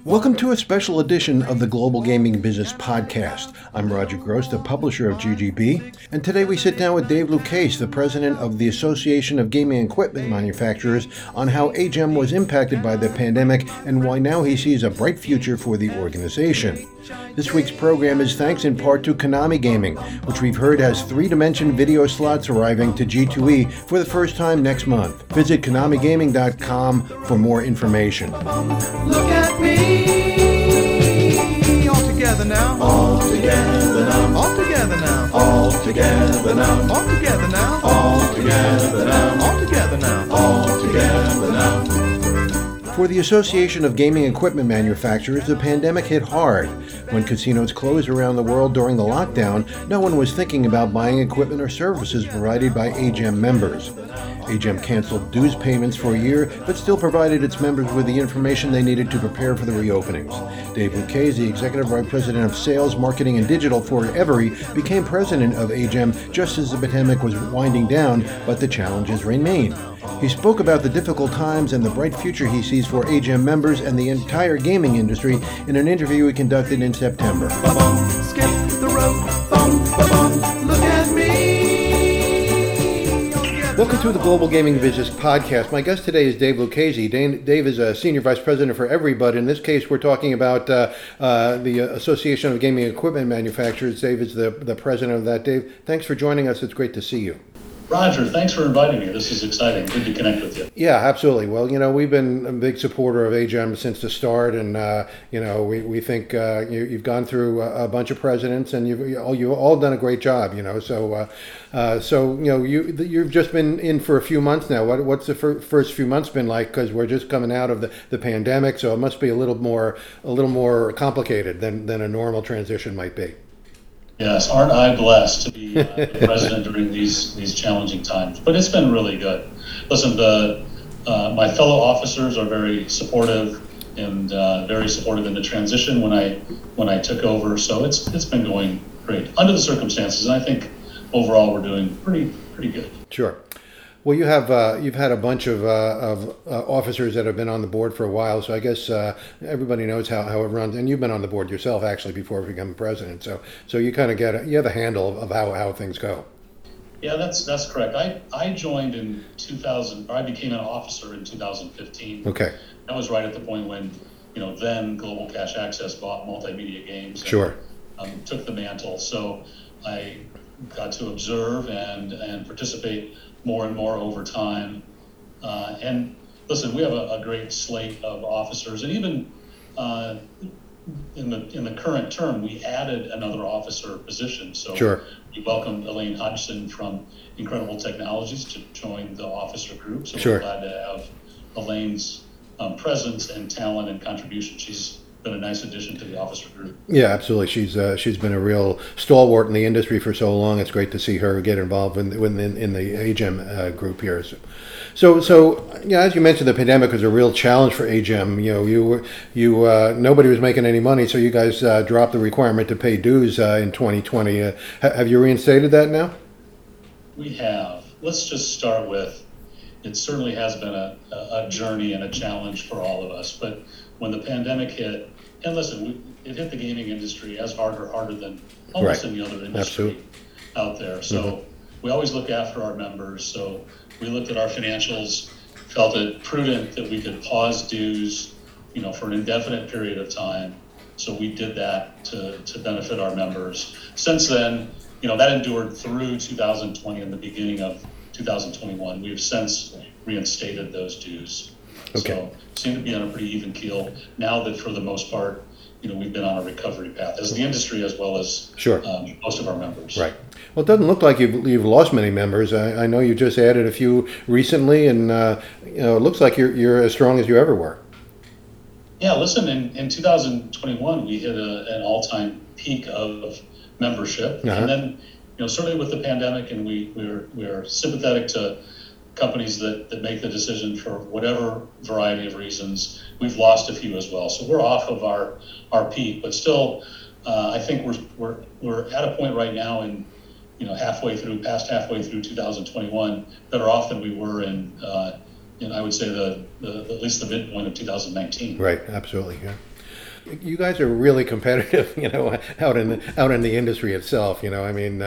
Welcome to a special edition of the Global Gaming Business Podcast. I'm Roger Gross, the publisher of GGB, and today we sit down with Dave Lucchese, the president of the Association of Gaming Equipment Manufacturers, on how AGEM was impacted by the pandemic and why now he sees a bright future for the organization. This week's program is thanks in part to Konami Gaming, which we've heard has three-dimension video slots arriving to G2E for the first time next month. Visit KonamiGaming.com for more information. Look at me, all together now, all together now, all together now, all together now, all together now, all together now, all together now, all together now. For the Association of Gaming Equipment Manufacturers, the pandemic hit hard. When casinos closed around the world during the lockdown, no one was thinking about buying equipment or services provided by AGEM members. AGEM canceled dues payments for a year, but still provided its members with the information they needed to prepare for the reopenings. Dave Lucchese, the Executive Vice President of Sales, Marketing, and Digital for Everi, became president of AGEM just as the pandemic was winding down, but the challenges remain. He spoke about the difficult times and the bright future he sees for AGEM members and the entire gaming industry in an interview he conducted in September. skip the rope, look at me. Welcome to the Global Gaming Business Podcast. My guest today is Dave Lucchese. Dave is a Senior Vice President for Everi, but in this case we're talking about the Association of Gaming Equipment Manufacturers. Dave is the president of that. Dave, thanks for joining us. It's great to see you. Roger, thanks for inviting me. This is exciting. Good to connect with you. Yeah, absolutely. Well, we've been a big supporter of AGEM since the start, and we think you've gone through a bunch of presidents, and you've all done a great job. You've just been in for a few months now. What's the first few months been like? Because we're just coming out of the pandemic, so it must be a little more complicated than a normal transition might be. Yes, aren't I blessed to be the president during these challenging times? But it's been really good. Listen, my fellow officers are very supportive and very supportive in the transition when I took over. So it's been going great under the circumstances, and I think overall we're doing pretty good. Sure. Well, you've had a bunch of officers that have been on the board for a while, so I guess everybody knows how it runs. And you've been on the board yourself, actually, before becoming president. So you kind of you have a handle of how things go. Yeah, that's correct. I joined in 2000. I became an officer in 2015. Okay. That was right at the point when then Global Cash Access bought Multimedia Games. And, sure. Took the mantle. So I got to observe and participate more and more over time. And listen, we have a great slate of officers, and even in the current term, we added another officer position. So sure. We welcomed Elaine Hodgson from Incredible Technologies to join the officer group. So sure. We're glad to have Elaine's presence and talent and contribution. She's been a nice addition to the officer group. Yeah, absolutely. She's been a real stalwart in the industry for so long. It's great to see her get involved in the AGEM group here. So as you mentioned, the pandemic was a real challenge for AGEM. Nobody was making any money, so you guys dropped the requirement to pay dues in 2020. Have you reinstated that now? We have. Let's just start with, it certainly has been a journey and a challenge for all of us. But when the pandemic hit, and listen, it hit the gaming industry as harder than almost right. any other industry Absolutely. out there. So we always look after our members. So we looked at our financials, felt it prudent that we could pause dues, for an indefinite period of time. So we did that to benefit our members. Since then, that endured through 2020 and the beginning of 2021. We've since reinstated those dues. Okay. So seem to be on a pretty even keel now that for the most part, we've been on a recovery path as the industry as well as sure. Most of our members. Right. Well, it doesn't look like you've lost many members. I know you just added a few recently, and it looks like you're as strong as you ever were. Yeah. Listen, in 2021 we hit an all-time peak of membership, and then certainly with the pandemic, and we're sympathetic to companies that make the decision for whatever variety of reasons. We've lost a few as well, so we're off of our peak, but still, I think we're at a point right now in past halfway through 2021, better off than we were in I would say at least the midpoint of 2019. Right, absolutely. Yeah. you guys are really competitive, out in the industry itself. I mean,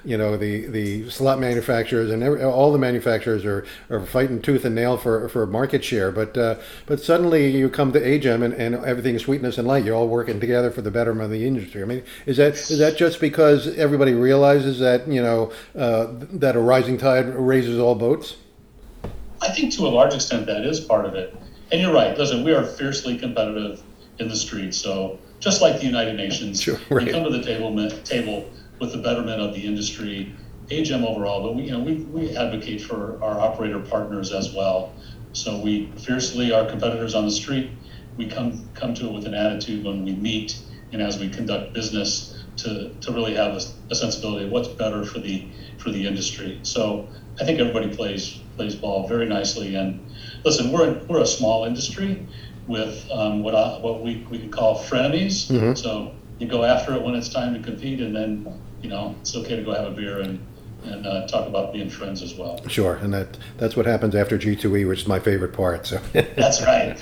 the slot manufacturers and all the manufacturers are fighting tooth and nail for market share. But suddenly you come to AGEM and everything is sweetness and light. You're all working together for the betterment of the industry. I mean, is that just because everybody realizes that that a rising tide raises all boats? I think to a large extent that is part of it. And you're right. Listen, we are fiercely competitive in the street. So just like the United Nations, sure, right. We come to the table with the betterment of the industry, AGEM overall. But we advocate for our operator partners as well. So we fiercely are competitors on the street. We come to it with an attitude when we meet and as we conduct business to really have a sensibility of what's better for the industry. So I think everybody plays ball very nicely. And listen, we're a small industry with what we could call frenemies. Mm-hmm. So you go after it when it's time to compete, and then it's okay to go have a beer and talk about being friends as well. Sure, and that's what happens after G2E, which is my favorite part. So that's right.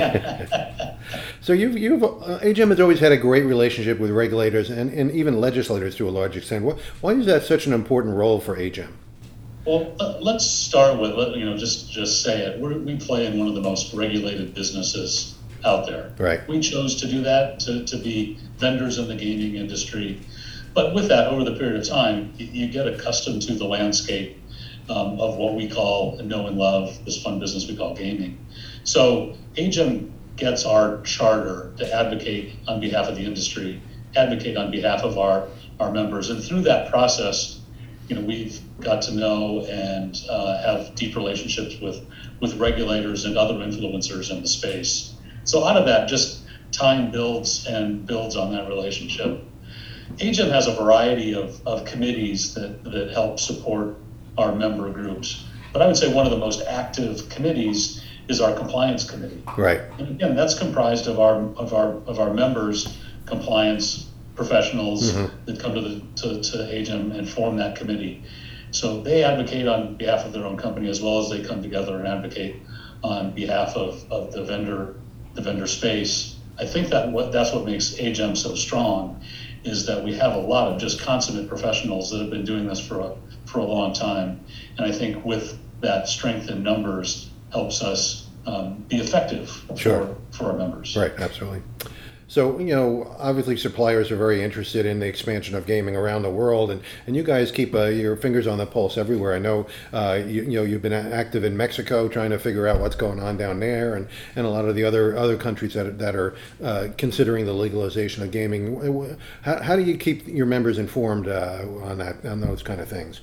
So you've AGEM has always had a great relationship with regulators and even legislators to a large extent. Why is that such an important role for AGEM? Well, let's start with just say it. We play in one of the most regulated businesses out there. Right. We chose to do that to be vendors in the gaming industry. But with that, over the period of time, you get accustomed to the landscape of what we call know and love this fun business we call gaming. So AGEM gets our charter to advocate on behalf of the industry, advocate on behalf of our members. And through that process, we've got to know and have deep relationships with regulators and other influencers in the space. So out of that, just time builds on that relationship. AGEM has a variety of committees that help support our member groups. But I would say one of the most active committees is our compliance committee. Right. And again, that's comprised of our members, compliance professionals mm-hmm. that come to AGEM and form that committee. So they advocate on behalf of their own company as well as they come together and advocate on behalf of the vendor space. I think that's what makes AGEM so strong, is that we have a lot of just consummate professionals that have been doing this for a long time. And I think with that strength in numbers helps us be effective sure. for our members. Right, absolutely. So, obviously suppliers are very interested in the expansion of gaming around the world, and you guys keep your fingers on the pulse everywhere. I know, you've been active in Mexico trying to figure out what's going on down there, and a lot of the other countries that are considering the legalization of gaming. How do you keep your members informed on those kind of things?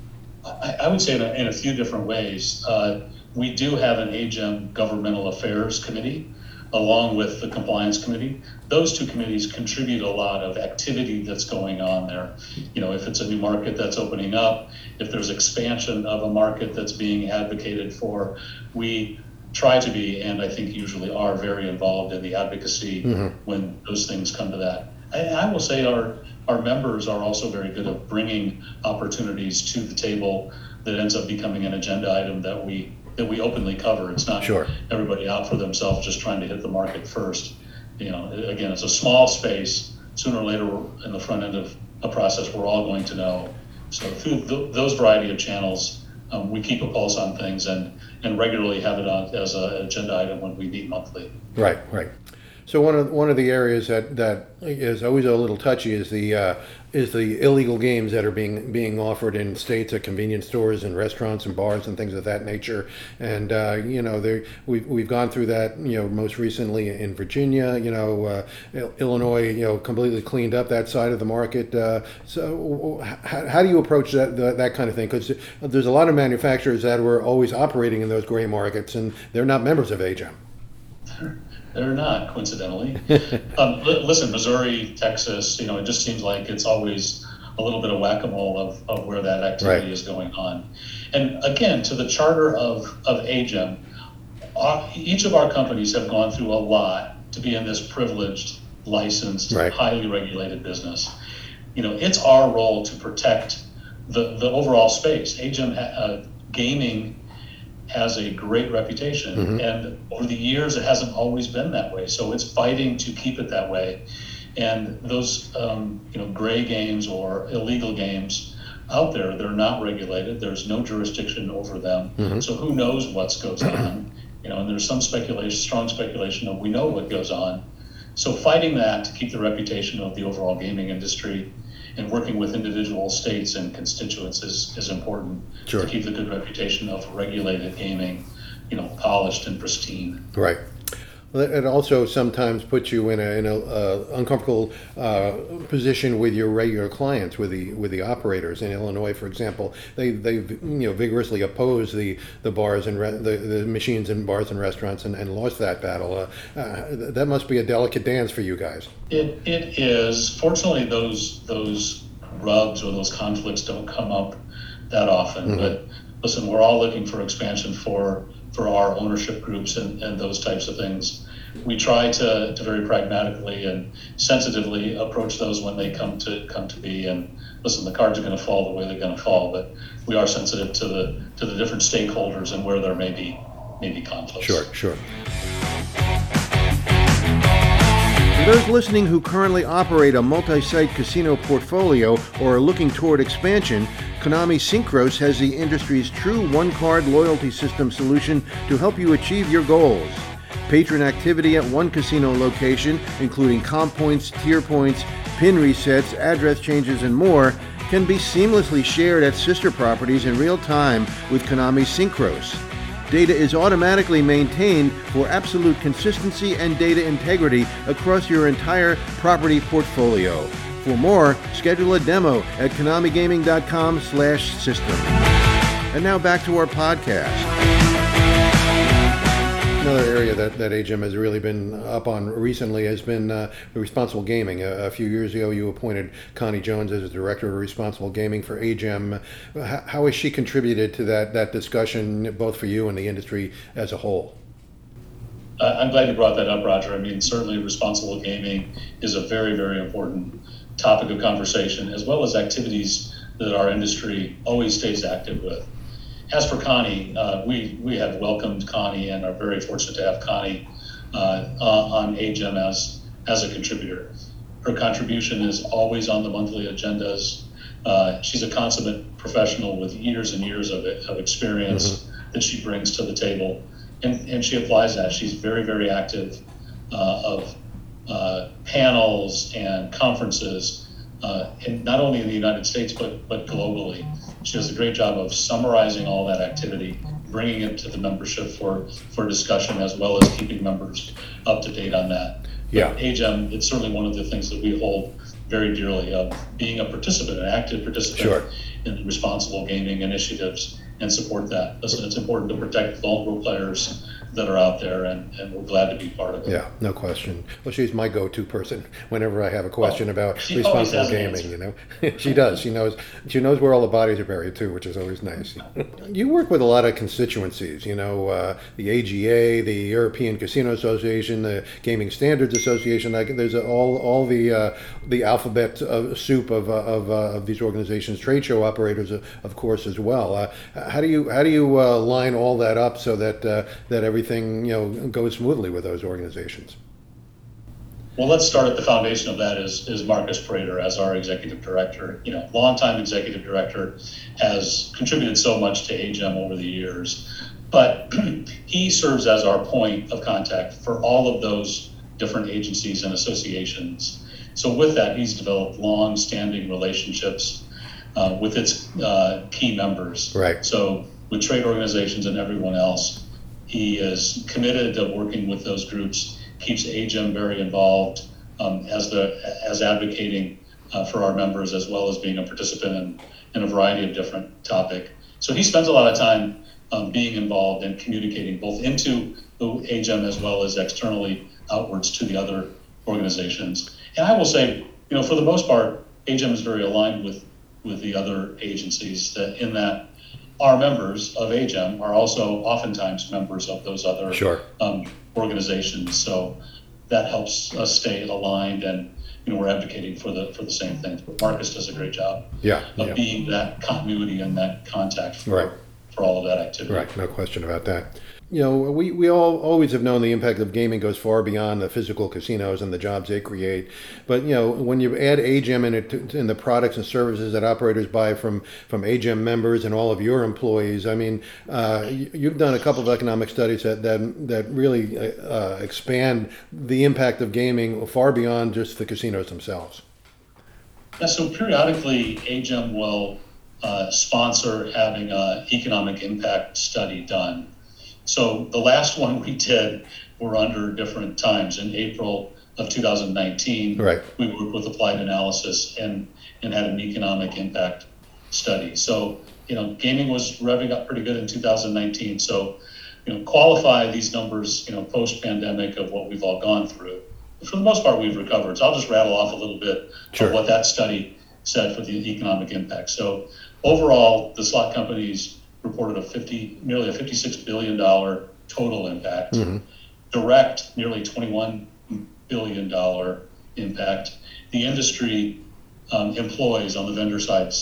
I would say in a few different ways. We do have an AGEM Governmental Affairs Committee, along with the Compliance Committee. Those two committees contribute a lot of activity that's going on there. If it's a new market that's opening up, if there's expansion of a market that's being advocated for, we try to be, and I think usually are, very involved in the advocacy mm-hmm. when those things come to that. I will say our members are also very good at bringing opportunities to the table that ends up becoming an agenda item that we openly cover. It's not sure. everybody out for themselves just trying to hit the market first. Again, it's a small space. Sooner or later, we're in the front end of a process we're all going to know. So through those variety of channels, we keep a pulse on things and regularly have it on as an agenda item when we meet monthly. Right. So one of the areas that is always a little touchy is the illegal games that are being offered in states at convenience stores and restaurants and bars and things of that nature. And we've gone through that most recently in Virginia. Illinois completely cleaned up that side of the market. So how do you approach that kind of thing? Because there's a lot of manufacturers that were always operating in those gray markets, and they're not members of AGEM. They're not, coincidentally. Listen, Missouri, Texas, it just seems like it's always a little bit of whack-a-mole of where that activity right. is going on. And again, to the charter of AGEM, each of our companies have gone through a lot to be in this privileged, licensed, right. highly regulated business. It's our role to protect the overall space. AGEM gaming has a great reputation, and over the years it hasn't always been that way. So it's fighting to keep it that way. And those gray games or illegal games out there, they're not regulated. There's no jurisdiction over them. So who knows what goes on? And there's some speculation, strong speculation of we know what goes on. So fighting that to keep the reputation of the overall gaming industry and working with individual states and constituents is important to keep the good reputation of regulated gaming, polished and pristine. Right. It also sometimes puts you in a uncomfortable position with your regular clients, with the operators. In Illinois, for example, they vigorously oppose the bars and the machines in bars and restaurants and lost that battle. That must be a delicate dance for you guys. It is. Fortunately, those rubs or those conflicts don't come up that often. But listen, we're all looking for expansion for our ownership groups and those types of things. We try to very pragmatically and sensitively approach those when they come to be. And listen, the cards are going to fall the way they're going to fall, but we are sensitive to the different stakeholders and where there may be conflicts. Sure. For those listening who currently operate a multi-site casino portfolio or are looking toward expansion, Konami Synchros has the industry's true one-card loyalty system solution to help you achieve your goals. Patron activity at one casino location, including comp points, tier points, pin resets, address changes, and more, can be seamlessly shared at sister properties in real time with Konami Synchros. Data is automatically maintained for absolute consistency and data integrity across your entire property portfolio. For more, schedule a demo at konamigaming.com/system. And now back to our podcast. Another area that AGEM has really been up on recently has been responsible gaming. A few years ago, you appointed Connie Jones as the Director of Responsible Gaming for AGEM. How has she contributed to that discussion, both for you and the industry as a whole? I'm glad you brought that up, Roger. I mean, certainly responsible gaming is a very, very important topic of conversation, as well as activities that our industry always stays active with. As for Connie, we have welcomed Connie and are very fortunate to have Connie on AGEM as a contributor. Her contribution is always on the monthly agendas. She's a consummate professional with years and years of experience that she brings to the table, and she applies that. She's very, very active of panels and conferences, and not only in the United States but globally. She does a great job of summarizing all that activity, bringing it to the membership for discussion, as well as keeping members up to date on that. Yeah. But AGEM, it's certainly one of the things that we hold very dearly, of being a participant, an active participant in responsible gaming initiatives, and support that. Listen, it's important to protect vulnerable players that are out there, and we're glad to be part of it. Yeah, no question. Well, she's my go-to person whenever I have a question about responsible gaming. She does. She knows where all the bodies are buried too, which is always nice. You work with a lot of constituencies. The AGA, the European Casino Association, the Gaming Standards Association. There's all the alphabet soup of these organizations. Trade show operators, of course, as well. How do you line all that up so that everything goes smoothly with those organizations? Well, let's start at the foundation of that is Marcus Prater as our executive director. Longtime executive director, has contributed so much to AGEM over the years, but he serves as our point of contact for all of those different agencies and associations. So with that, he's developed long-standing relationships with its key members. Right. So with trade organizations and everyone else, he is committed to working with those groups, keeps AGEM very involved as advocating for our members, as well as being a participant in a variety of different topics. So he spends a lot of time being involved and communicating both into the AGEM as well as externally outwards to the other organizations. And I will say, for the most part, AGEM is very aligned with the other agencies, in that our members of AGEM are also oftentimes members of those other organizations. So that helps us stay aligned, and we're advocating for the same things. But Marcus does a great job of being that continuity and that contact for for all of that activity. Right, no question about that. We all always have known the impact of gaming goes far beyond the physical casinos and the jobs they create. But, when you add AGEM in the products and services that operators buy from AGEM members and all of your employees, I mean, you've done a couple of economic studies that really expand the impact of gaming far beyond just the casinos themselves. Yeah, so periodically, AGEM will sponsor having an economic impact study done. So the last one we did were under different times. In April of 2019, right. We worked with Applied Analysis and had an economic impact study. So, gaming was revving up pretty good in 2019. So, qualify these numbers, post-pandemic of what we've all gone through. For the most part, we've recovered. So I'll just rattle off a little bit of what that study said for the economic impact. So overall, the slot companies reported nearly a $56 billion total impact. Mm-hmm. Direct, nearly $21 billion impact. The industry employs on the vendor side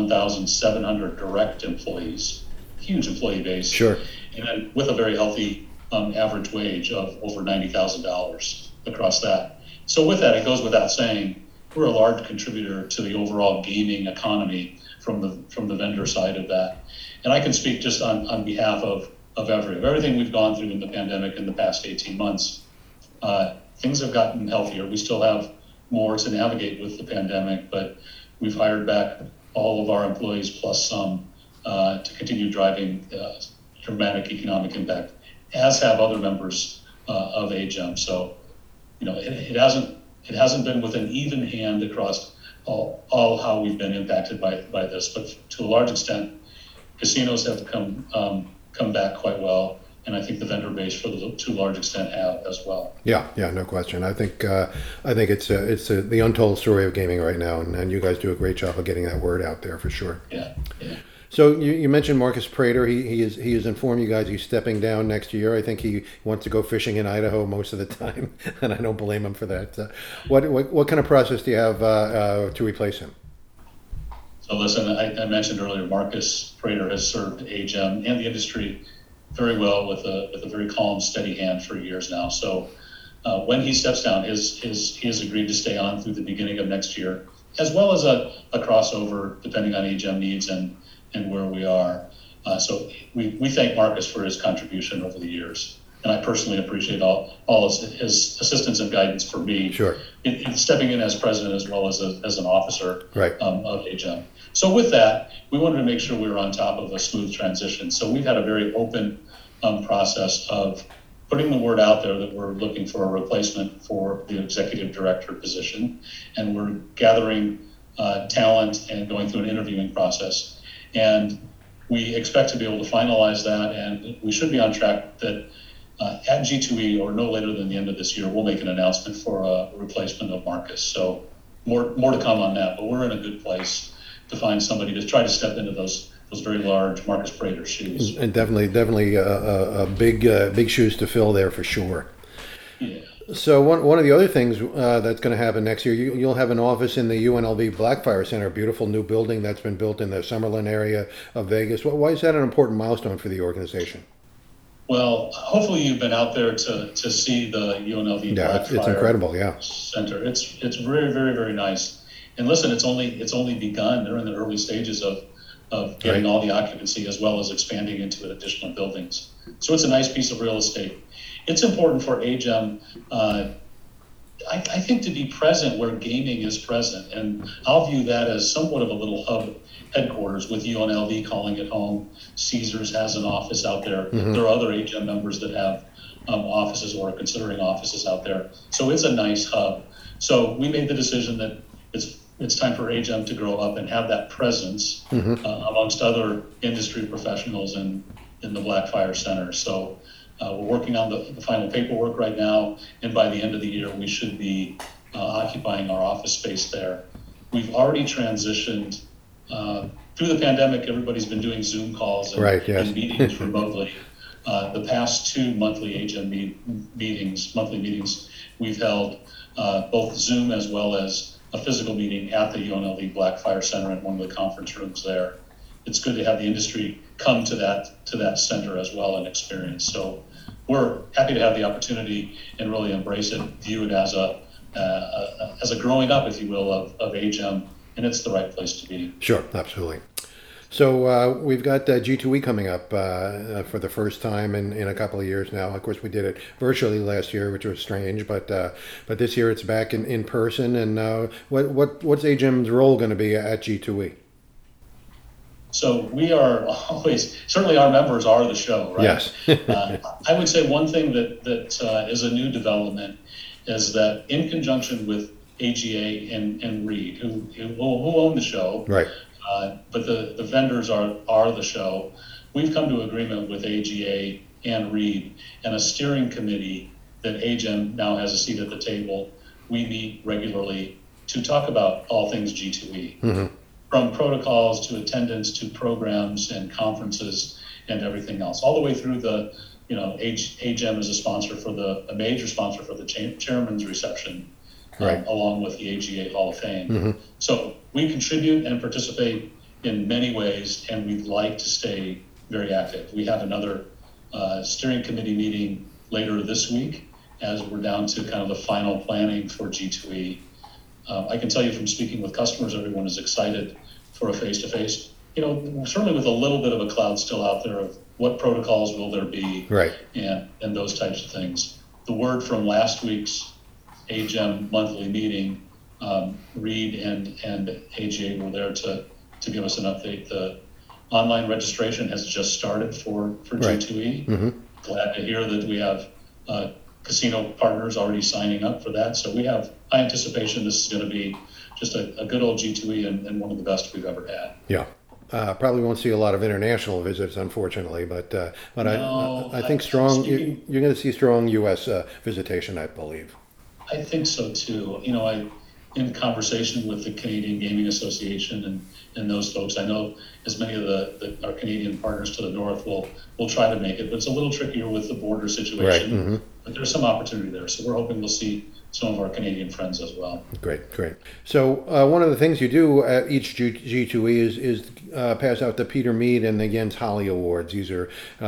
61,700 direct employees, huge employee base. Sure. And then with a very healthy average wage of over $90,000 across that. So with that, it goes without saying, we're a large contributor to the overall gaming economy from the vendor side of that. And I can speak just on behalf of everything we've gone through in the pandemic in the past 18 months. Things have gotten healthier. We still have more to navigate with the pandemic, but we've hired back all of our employees plus some to continue driving dramatic economic impact, as have other members of AGEM. So, it hasn't been with an even hand across all how we've been impacted by this, but to a large extent, casinos have come back quite well, and I think the vendor base, to a large extent, have as well. Yeah, no question. I think it's the untold story of gaming right now, and you guys do a great job of getting that word out there for sure. Yeah. So you mentioned Marcus Prater. He has informed you guys he's stepping down next year. I think he wants to go fishing in Idaho most of the time, and I don't blame him for that. What kind of process do you have to replace him? So listen, I mentioned earlier, Marcus Prater has served AGEM and the industry very well with a very calm, steady hand for years now. So when he steps down, he has agreed to stay on through the beginning of next year, as well as a crossover depending on AGEM needs and where we are. So we thank Marcus for his contribution over the years. And I personally appreciate all his assistance and guidance for me. Sure. In stepping in as president as well as an officer right. Of AGEM. So with that, we wanted to make sure we were on top of a smooth transition. So we've had a very open process of putting the word out there that we're looking for a replacement for the executive director position. And we're gathering talent and going through an interviewing process. And we expect to be able to finalize that, and we should be on track that at G2E or no later than the end of this year, we'll make an announcement for a replacement of Marcus. So more to come on that, but we're in a good place to find somebody to try to step into those very large Marcus Prater shoes. And definitely a big shoes to fill there for sure. Yeah. So one of the other things that's going to happen next year, you'll have an office in the UNLV Blackfire Center, a beautiful new building that's been built in the Summerlin area of Vegas. Why is that an important milestone for the organization? Well, hopefully you've been out there to see the UNLV Blackfire it's incredible, yeah. Center. It's very, very, very nice. And listen, it's only begun. They're in the early stages of getting all the occupancy as well as expanding into additional buildings. So it's a nice piece of real estate. It's important for AGEM, I think, to be present where gaming is present. And I'll view that as somewhat of a little hub headquarters with UNLV calling it home. Caesars has an office out there. Mm-hmm. There are other AGEM members that have offices or are considering offices out there. So it's a nice hub. So we made the decision that it's time for AGEM to grow up and have that presence amongst other industry professionals in the Blackfire Center. So we're working on the final paperwork right now, and by the end of the year, we should be occupying our office space there. We've already transitioned. Through the pandemic, everybody's been doing Zoom calls and meetings remotely. The past two monthly AGEM monthly meetings, we've held both Zoom as well as a physical meeting at the UNLV Blackfire Center in one of the conference rooms there. it's good to have the industry come to that center as well and experience. So we're happy to have the opportunity and really embrace it, view it as a growing up, if you will, of AGEM, and it's the right place to be. Sure, absolutely. So we've got G2E coming up for the first time in a couple of years now. Of course, we did it virtually last year, which was strange, but this year it's back in person. And what's AGEM's role going to be at G2E? So we are always, certainly our members are the show, right? Yes. I would say one thing that is a new development is that in conjunction with AGA and Reed, who own the show, right? But the vendors are the show. We've come to agreement with AGA and Reed and a steering committee that AGEM now has a seat at the table. We meet regularly to talk about all things G2E, Mm-hmm. from protocols to attendance to programs and conferences and everything else, all the way through the, AGEM is a major sponsor for the chairman's reception, right, along with the AGA Hall of Fame. Mm-hmm. So we contribute and participate in many ways, and we'd like to stay very active. We have another steering committee meeting later this week as we're down to kind of the final planning for G2E. I can tell you from speaking with customers, everyone is excited for a face-to-face. Certainly with a little bit of a cloud still out there of what protocols will there be, right, and those types of things. The word from last week's AGEM monthly meeting, Reed and AGA were there to give us an update. The online registration has just started for right. G2E. Mm-hmm. Glad to hear that we have casino partners already signing up for that. So we have high anticipation this is going to be just a good old G2E and one of the best we've ever had. Yeah. Probably won't see a lot of international visits, unfortunately, but No, I think you're going to see strong U.S. visitation, I believe. I think so too. In conversation with the Canadian Gaming Association and those folks, I know as many of our Canadian partners to the north will try to make it, but it's a little trickier with the border situation. Right. Mm-hmm. But there's some opportunity there, so we're hoping we'll see some of our Canadian friends as well. Great. So one of the things you do at each G2E is pass out the Peter Mead and the Jens Holly Awards. These are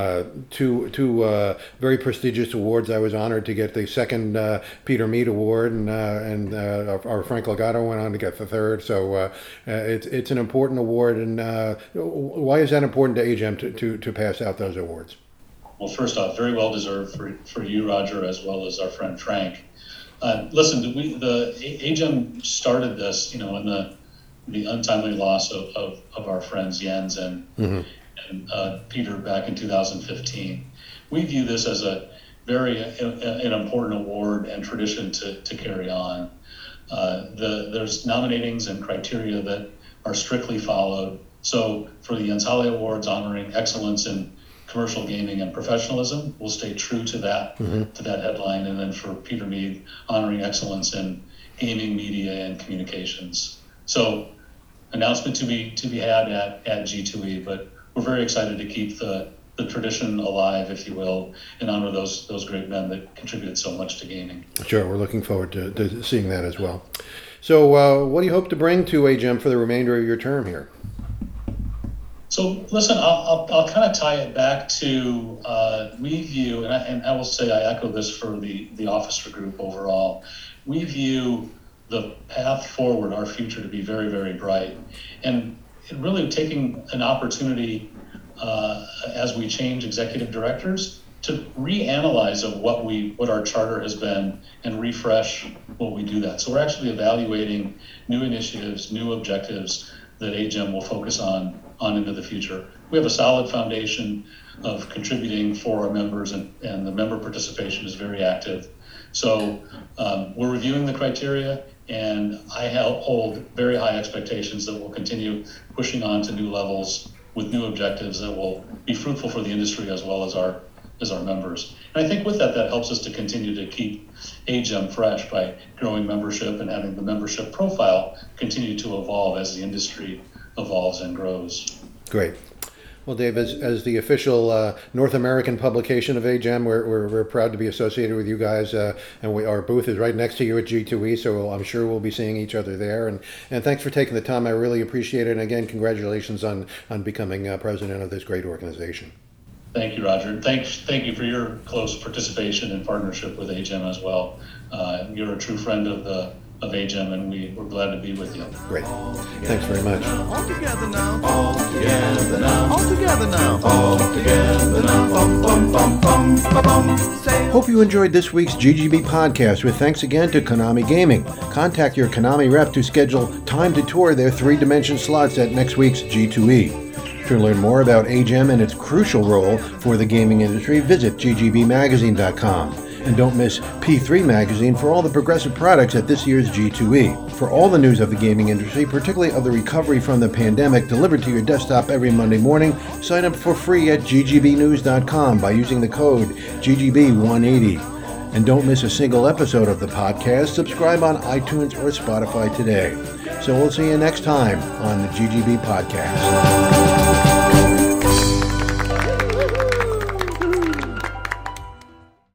two very prestigious awards. I was honored to get the second Peter Mead Award, and our Frank Legato went on to get the third. So it's an important award. And why is that important to AGEM to pass out those awards? Well, first off, very well deserved for you, Roger, as well as our friend Frank. Listen, the AGEM started this, in the untimely loss of our friends Jens and Peter back in 2015. We view this as a very an important award and tradition to carry on. There's nominatings and criteria that are strictly followed. So for the Jens Holly Awards honoring excellence in commercial gaming and professionalism, we'll stay true to that headline. And then for Peter Mead, honoring excellence in gaming, media, and communications. So announcement to be had at G2E, but we're very excited to keep the tradition alive, if you will, and honor those great men that contributed so much to gaming. Sure, we're looking forward to seeing that as well. So what do you hope to bring to AGEM for the remainder of your term here? So listen, I'll kind of tie it back to we view, and I will say I echo this for the officer group overall. We view the path forward, our future, to be very, very bright, and really taking an opportunity as we change executive directors to reanalyze of what our charter has been and refresh what we do that. So we're actually evaluating new initiatives, new objectives that AGEM will focus on into the future. We have a solid foundation of contributing for our members, and the member participation is very active. So we're reviewing the criteria, and I hold very high expectations that we'll continue pushing on to new levels with new objectives that will be fruitful for the industry as well as our members. And I think with that helps us to continue to keep AGEM fresh by growing membership and having the membership profile continue to evolve as the industry evolves and grows. Great. Well, Dave, as the official North American publication of AGEM, we're proud to be associated with you guys, and our booth is right next to you at G2E, so I'm sure we'll be seeing each other there. And thanks for taking the time. I really appreciate it. And again, congratulations on becoming president of this great organization. Thank you, Roger. Thank you for your close participation and partnership with AGEM as well. You're a true friend of AGEM, and we're glad to be with you. Great. Thanks very much. All together now. All together now. All together now. All together now. Bum, bum, bum, bum, ba, bum. Say Hope you enjoyed this week's GGB podcast with thanks again to Konami Gaming. Contact your Konami rep to schedule time to tour their 3-dimension slots at next week's G2E. To learn more about AGEM and its crucial role for the gaming industry, visit ggbmagazine.com. And don't miss P3 Magazine for all the progressive products at this year's G2E. For all the news of the gaming industry, particularly of the recovery from the pandemic, delivered to your desktop every Monday morning, sign up for free at ggbnews.com by using the code GGB180. And don't miss a single episode of the podcast. Subscribe on iTunes or Spotify today. So we'll see you next time on the GGB Podcast.